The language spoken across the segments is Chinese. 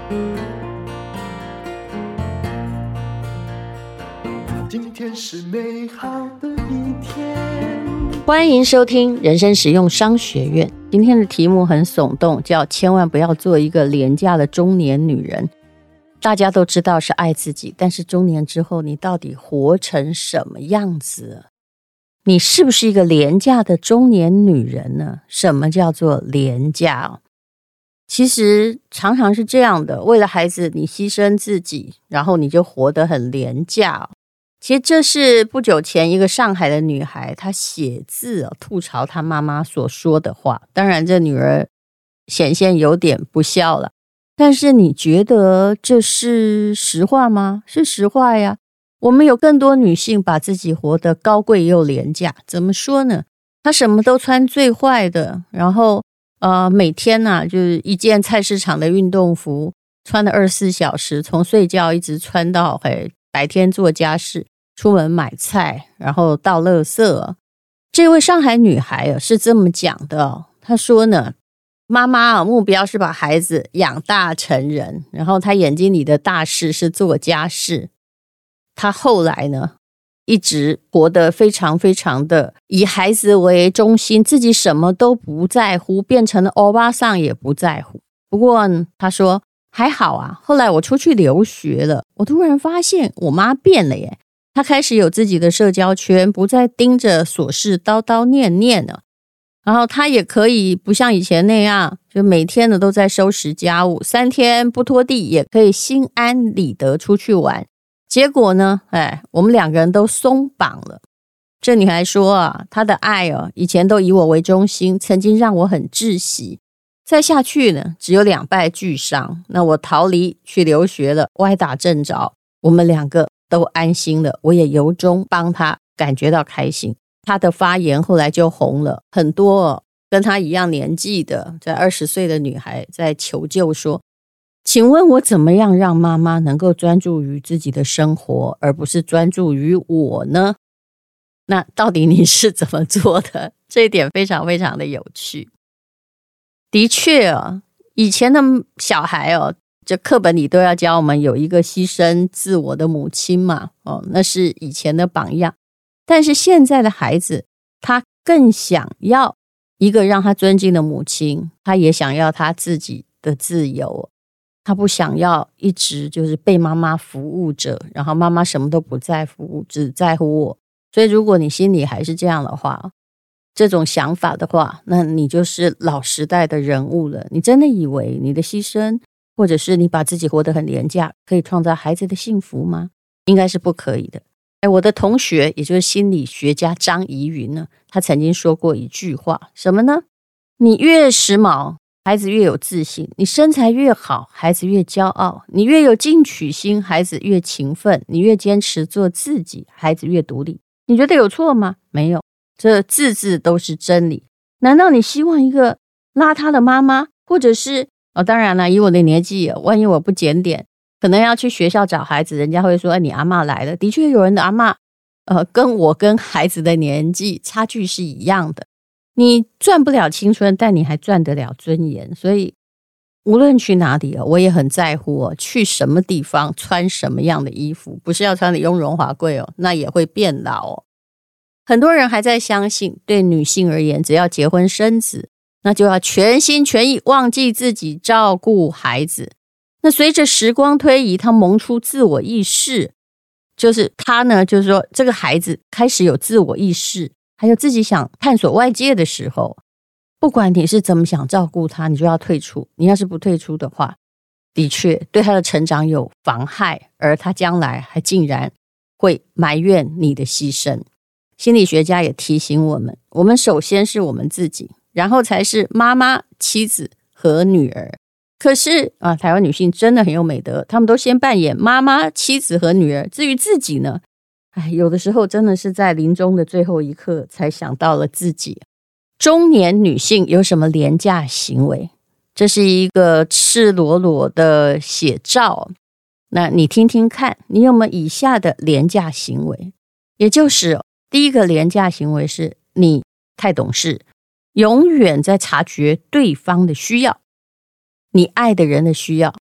今天是美好的一天。 欢迎收听人生实用商学院。今天的题目很耸动，叫千万不要做一个廉价的中年女人。大家都知道是爱自己，但是中年之后你到底活成什么样子？你是不是一个廉价的中年女人呢？什么叫做廉价？其实常常是这样的，为了孩子你牺牲自己，然后你就活得很廉价。其实这是不久前一个上海的女孩，她写字吐槽她妈妈所说的话。当然这女儿显现有点不孝了，但是你觉得这是实话吗？是实话呀。我们有更多女性把自己活得高贵又廉价，怎么说呢？她什么都穿最坏的，然后每天就是一件菜市场的运动服，穿了24小时，从睡觉一直穿到白天做家事，出门买菜，然后倒垃圾。这位上海女孩是这么讲的，她说呢，妈妈目标是把孩子养大成人，然后她眼睛里的大事是做家事。她后来呢，一直活得非常非常的以孩子为中心，自己什么都不在乎，变成了欧巴桑也不在乎。不过她说还好啊，后来我出去留学了，我突然发现我妈变了耶。她开始有自己的社交圈，不再盯着琐事叨叨念念了。然后她也可以不像以前那样，就每天都在收拾家务，3天不拖地也可以心安理得出去玩。结果呢，我们2个人都松绑了。这女孩说她的爱以前都以我为中心，曾经让我很窒息。再下去呢，只有两败俱伤。那我逃离去留学了，歪打正着，我们2个都安心了，我也由衷帮她感觉到开心。她的发言后来就红了，很多跟她一样年纪的，在20岁的女孩在求救说，请问我怎么样让妈妈能够专注于自己的生活，而不是专注于我呢？那到底你是怎么做的？这一点非常非常的有趣。的确以前的小孩这课本里都要教我们有一个牺牲自我的母亲嘛，那是以前的榜样。但是现在的孩子，他更想要一个让他尊敬的母亲，他也想要他自己的自由。他不想要一直就是被妈妈服务着，然后妈妈什么都不在乎，只在乎我。所以如果你心里还是这样的话，这种想法的话，那你就是老时代的人物了。你真的以为你的牺牲，或者是你把自己活得很廉价，可以创造孩子的幸福吗？应该是不可以的。我的同学，也就是心理学家张怡云呢，他曾经说过一句话，什么呢？你越时髦，孩子越有自信；你身材越好，孩子越骄傲；你越有进取心，孩子越勤奋；你越坚持做自己，孩子越独立。你觉得有错吗？没有，这字字都是真理。难道你希望一个邋遢的妈妈，或者是当然了，以我的年纪，万一我不检点，可能要去学校找孩子，人家会说你阿嬷来了。的确有人的阿嬷跟我跟孩子的年纪差距是一样的。你赚不了青春，但你还赚得了尊严。所以无论去哪里我也很在乎去什么地方穿什么样的衣服，不是要穿的雍容华贵那也会变老很多人还在相信，对女性而言，只要结婚生子，那就要全心全意忘记自己照顾孩子。那随着时光推移，他萌出自我意识，就是他呢，就是说这个孩子开始有自我意识，还有自己想探索外界的时候，不管你是怎么想照顾他，你就要退出。你要是不退出的话，的确对他的成长有妨害，而他将来还竟然会埋怨你的牺牲。心理学家也提醒我们，我们首先是我们自己，然后才是妈妈、妻子和女儿。可是台湾女性真的很有美德，她们都先扮演妈妈、妻子和女儿，至于自己呢，有的时候真的是在临终的最后一刻才想到了自己。中年女性有什么廉价行为？这是一个赤裸裸的写照。那你听听看，你有没有以下的廉价行为？也就是第一个廉价行为是你太懂事，永远在察觉对方的需要，你爱的人的需要，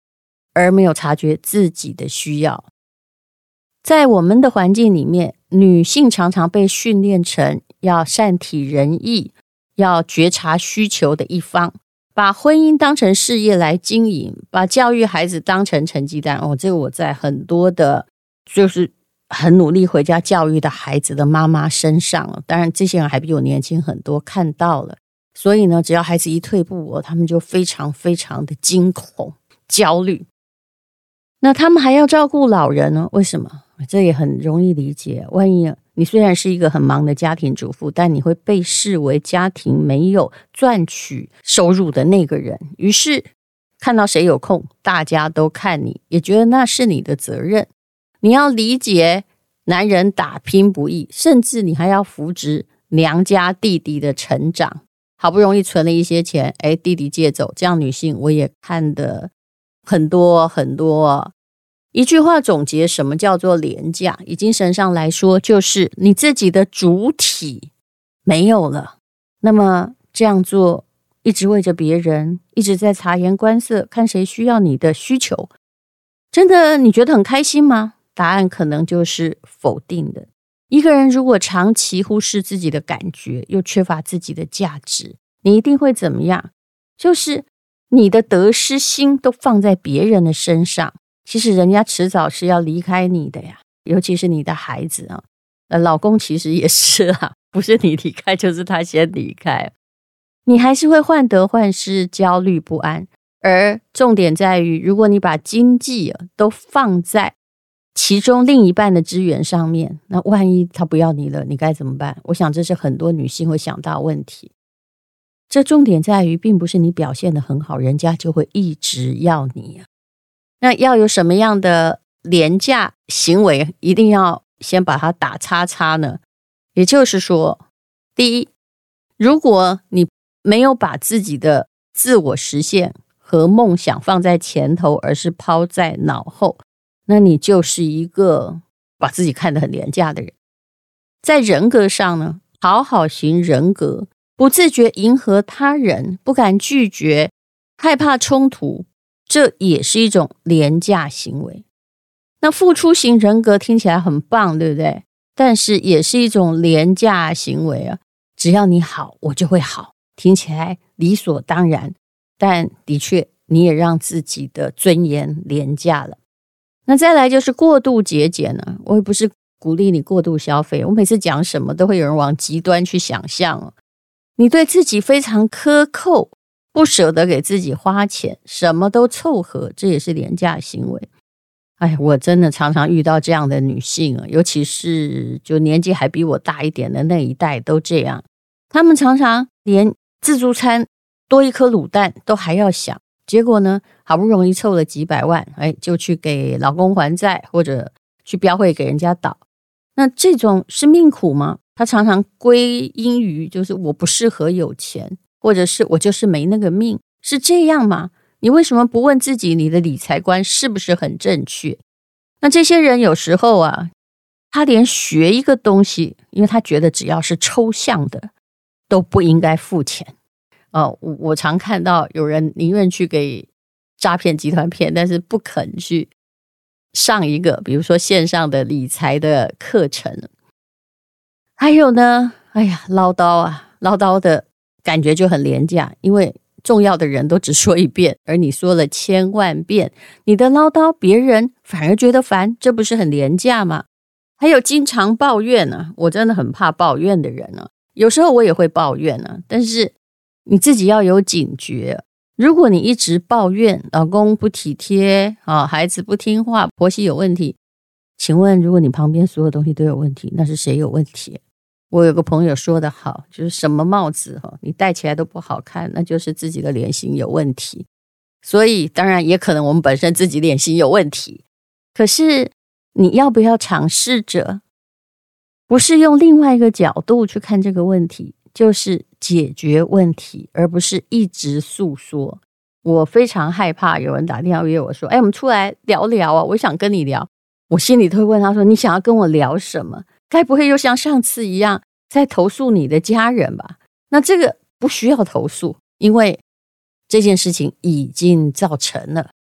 而没有察觉自己的需要。在我们的环境里面，女性常常被训练成要善体人意，要觉察需求的一方，把婚姻当成事业来经营，把教育孩子当成成绩单。这个我在很多的就是很努力回家教育的孩子的妈妈身上，当然这些人还比我年轻很多，看到了。所以呢，只要孩子一退步，他们就非常非常的惊恐焦虑。那他们还要照顾老人呢，为什么？这也很容易理解。万一你虽然是一个很忙的家庭主妇，但你会被视为家庭没有赚取收入的那个人，于是看到谁有空，大家都看你，也觉得那是你的责任。你要理解男人打拼不易，甚至你还要扶植娘家弟弟的成长，好不容易存了一些钱，弟弟借走，这样女性我也看得很多很多。一句话总结什么叫做廉价，以精神上来说，就是你自己的主体没有了。那么这样做，一直为着别人，一直在察言观色，看谁需要你的需求，真的你觉得很开心吗？答案可能就是否定的。一个人如果长期忽视自己的感觉，又缺乏自己的价值，你一定会怎么样？就是你的得失心都放在别人的身上。其实人家迟早是要离开你的呀，尤其是你的孩子啊。老公其实也是啊，不是你离开就是他先离开，你还是会患得患失，焦虑不安。而重点在于，如果你把经济都放在其中另一半的资源上面，那万一他不要你了，你该怎么办？我想这是很多女性会想到的问题。这重点在于，并不是你表现得很好，人家就会一直要你啊。那要有什么样的廉价行为，一定要先把它打叉叉呢？也就是说，第一，如果你没有把自己的自我实现和梦想放在前头，而是抛在脑后，那你就是一个把自己看得很廉价的人。在人格上呢，讨好型人格，不自觉迎合他人，不敢拒绝，害怕冲突，这也是一种廉价行为。那付出型人格听起来很棒，对不对？但是也是一种廉价行为啊。只要你好，我就会好，听起来理所当然，但的确你也让自己的尊严廉价了。那再来就是过度节俭呢，我也不是鼓励你过度消费，我每次讲什么都会有人往极端去想象你对自己非常苛扣，不舍得给自己花钱，什么都凑合，这也是廉价行为。我真的常常遇到这样的女性尤其是就年纪还比我大一点的那一代都这样，她们常常连自助餐多一颗卤蛋都还要想，结果呢，好不容易凑了几百万，就去给老公还债，或者去标会给人家倒。那这种是命苦吗？她常常归因于就是我不适合有钱，或者是我就是没那个命，是这样吗？你为什么不问自己你的理财观是不是很正确？那这些人有时候他连学一个东西，因为他觉得只要是抽象的都不应该付钱。我常看到有人宁愿去给诈骗集团骗，但是不肯去上一个比如说线上的理财的课程。还有呢，唠叨的感觉就很廉价，因为重要的人都只说一遍，而你说了1000万遍，你的唠叨别人反而觉得烦，这不是很廉价吗？还有经常抱怨我真的很怕抱怨的人有时候我也会抱怨但是你自己要有警觉。如果你一直抱怨老公不体贴孩子不听话，婆媳有问题，请问如果你旁边所有东西都有问题，那是谁有问题？我有个朋友说得好，就是什么帽子你戴起来都不好看，那就是自己的脸型有问题。所以当然也可能我们本身自己脸型有问题，可是你要不要尝试着不是用另外一个角度去看这个问题，就是解决问题，而不是一直诉说。我非常害怕有人打电话约我说我们出来聊聊我想跟你聊，我心里都会问他说你想要跟我聊什么？该不会又像上次一样在投诉你的家人吧？那这个不需要投诉，因为这件事情已经造成了，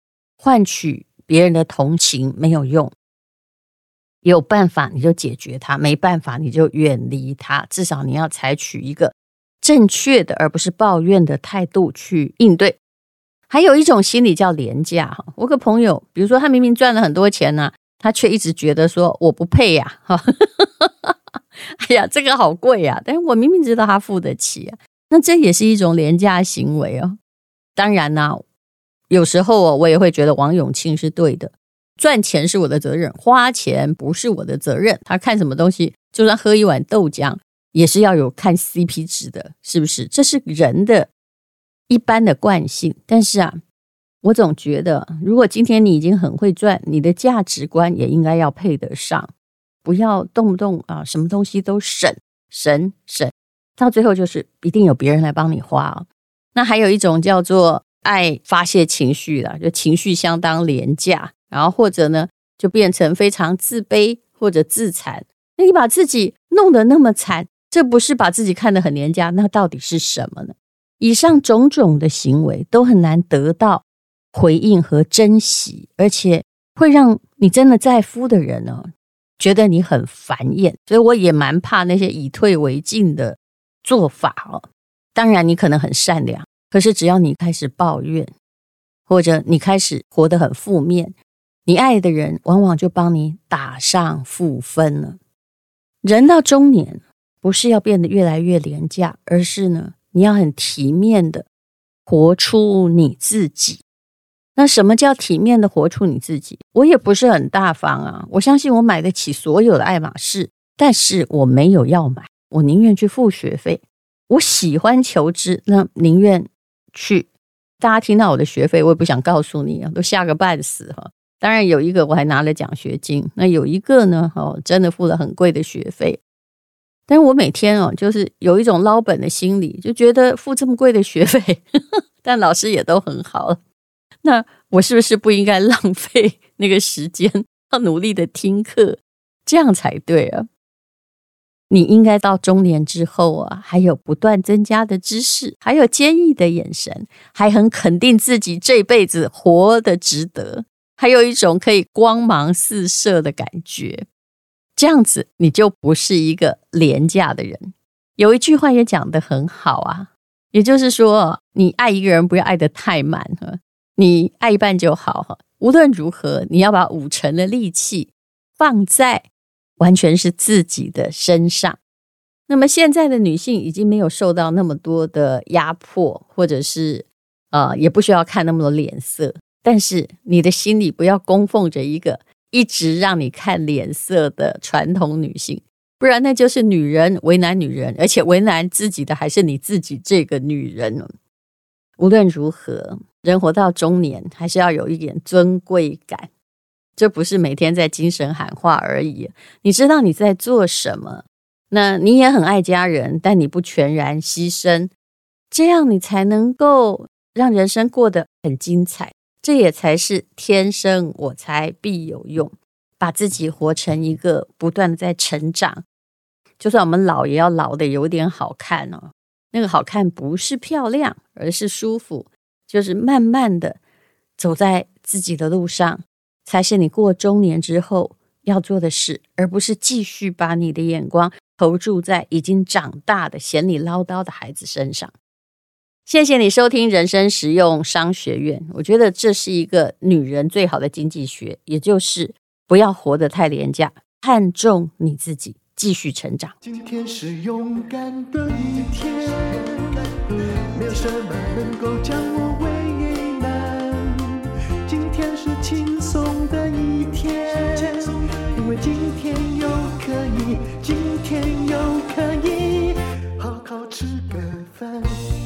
换取别人的同情没有用，有办法你就解决它，没办法你就远离它，至少你要采取一个正确的而不是抱怨的态度去应对。还有一种心理叫廉价，我个朋友比如说他明明赚了很多钱啊，他却一直觉得说我不配呀，哎呀这个好贵啊，但是我明明知道他付得起啊，那这也是一种廉价行为哦。当然啦，有时候我也会觉得王永庆是对的，赚钱是我的责任，花钱不是我的责任。他看什么东西，就算喝一碗豆浆也是要有看 CP 值的，是不是？这是人的一般的惯性。但是啊，我总觉得如果今天你已经很会赚，你的价值观也应该要配得上，不要动不动啊什么东西都省，到最后就是一定有别人来帮你花哦。那还有一种叫做爱发泄情绪啦，就情绪相当廉价，然后或者呢就变成非常自卑或者自残。那你把自己弄得那么惨，这不是把自己看得很廉价，那到底是什么呢？以上种种的行为都很难得到回应和珍惜，而且会让你真的在乎的人呢觉得你很烦厌。所以我也蛮怕那些以退为进的做法哦。当然你可能很善良，可是只要你开始抱怨，或者你开始活得很负面，你爱的人往往就帮你打上负分了。人到中年不是要变得越来越廉价，而是呢你要很体面的活出你自己。那什么叫体面的活出你自己？我也不是很大方啊，我相信我买得起所有的爱马仕，但是我没有要买，我宁愿去付学费。我喜欢求知，那宁愿去。大家听到我的学费，我也不想告诉你啊，都吓个半死哈。当然有一个我还拿了奖学金，那有一个呢，真的付了很贵的学费。但是我每天就是有一种捞本的心理，就觉得付这么贵的学费，但老师也都很好，那我是不是不应该浪费那个时间，要努力的听课，这样才对啊？你应该到中年之后啊，还有不断增加的知识，还有坚毅的眼神，还很肯定自己这辈子活得值得，还有一种可以光芒四射的感觉。这样子你就不是一个廉价的人。有一句话也讲得很好啊，也就是说你爱一个人不要爱得太满，你爱一半就好。无论如何你要把50%的力气放在完全是自己的身上。那么现在的女性已经没有受到那么多的压迫，或者是也不需要看那么多脸色，但是你的心里不要供奉着一个一直让你看脸色的传统女性，不然那就是女人为难女人，而且为难自己的还是你自己这个女人。无论如何，人活到中年还是要有一点尊贵感，这不是每天在精神喊话而已。你知道你在做什么，那你也很爱家人，但你不全然牺牲，这样你才能够让人生过得很精彩。这也才是天生我材必有用，把自己活成一个不断的在成长，就算我们老也要老的有点好看哦。那个好看不是漂亮，而是舒服，就是慢慢的走在自己的路上，才是你过中年之后要做的事，而不是继续把你的眼光投注在已经长大的嫌你唠叨的孩子身上。谢谢你收听人生实用商学院，我觉得这是一个女人最好的经济学，也就是不要活得太廉价，看重你自己，继续成长。 今天是勇敢的一天，没有什么能够将我为难。今天是轻松的一天，因为今天又可以，今天又可以好好吃个饭，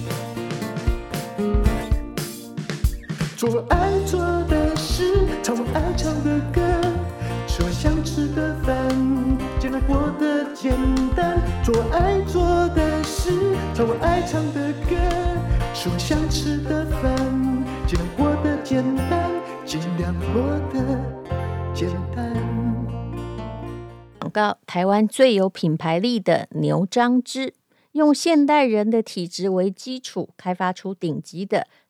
做我爱做的事，唱我爱唱的歌，吃我想吃的饭，尽量过得简单。做我爱做的事，唱我爱唱的歌，吃我想吃的饭，尽量过得简单，尽量过得简单。 广告：台湾最有品牌力的牛樟芝，用现代人的体质为基础，开发出顶级的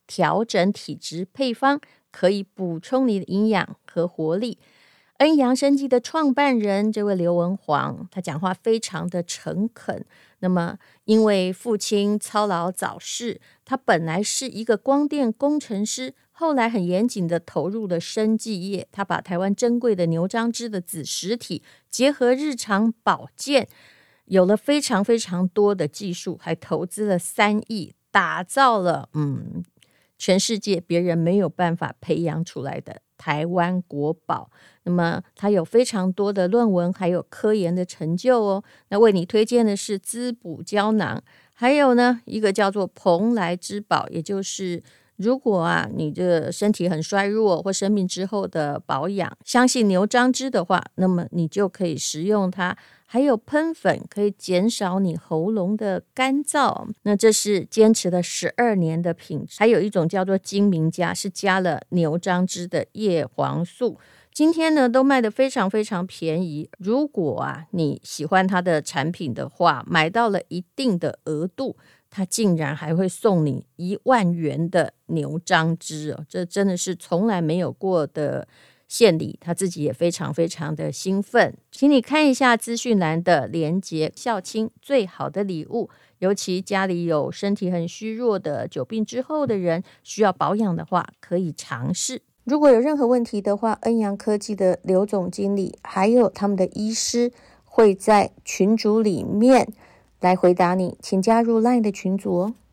调整体质配方，可以补充你的营养和活力。恩阳生技的创办人这位刘文煌，他讲话非常的诚恳。那么因为父亲操劳早逝，他本来是一个光电工程师，后来很严谨的投入了生技业。他把台湾珍贵的牛樟芝的子实体结合日常保健，有了非常非常多的技术，还投资了3亿，打造了全世界别人没有办法培养出来的台湾国宝。那么它有非常多的论文，还有科研的成就哦。那为你推荐的是滋补胶囊，还有呢一个叫做蓬莱之宝，也就是如果你的身体很衰弱或生病之后的保养，相信牛樟芝的话，那么你就可以食用它。还有喷粉可以减少你喉咙的干燥，那这是坚持了12年的品质。还有一种叫做精明家，是加了牛樟芝的叶黄素。今天呢都卖得非常非常便宜。如果你喜欢它的产品的话，买到了一定的额度，它竟然还会送你1万元的牛樟芝哦，这真的是从来没有过的献礼，他自己也非常非常的兴奋。请你看一下资讯栏的连结，孝亲最好的礼物，尤其家里有身体很虚弱的久病之后的人，需要保养的话，可以尝试。如果有任何问题的话，恩阳科技的刘总经理还有他们的医师会在群组里面来回答你，请加入 LINE 的群组哦。